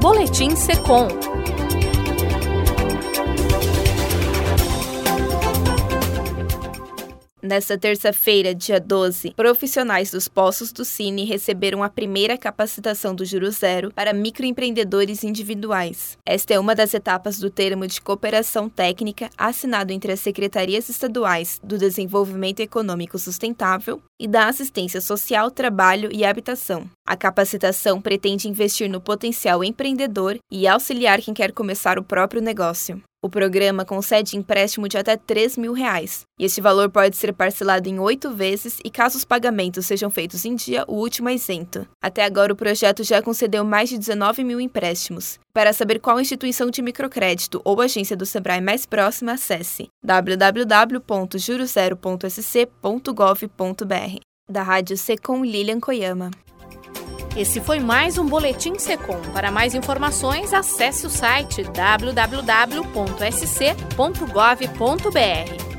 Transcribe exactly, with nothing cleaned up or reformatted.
Boletim Secom. Nesta terça-feira, dia doze, profissionais dos postos do Cine receberam a primeira capacitação do Juros Zero para microempreendedores individuais. Esta é uma das etapas do termo de cooperação técnica assinado entre as Secretarias Estaduais do Desenvolvimento Econômico Sustentável e da Assistência Social, Trabalho e Habitação. A capacitação pretende investir no potencial empreendedor e auxiliar quem quer começar o próprio negócio. O programa concede empréstimo de até três mil reais, e este valor pode ser parcelado em oito vezes e, caso os pagamentos sejam feitos em dia, o último é isento. Até agora, o projeto já concedeu mais de dezenove mil empréstimos. Para saber qual instituição de microcrédito ou agência do Sebrae mais próxima, acesse w w w ponto juros zero ponto s c ponto gov ponto b r. Da Rádio Secom, Lilian Koyama. Esse foi mais um Boletim Secom. Para mais informações, acesse o site w w w ponto s c ponto gov ponto b r.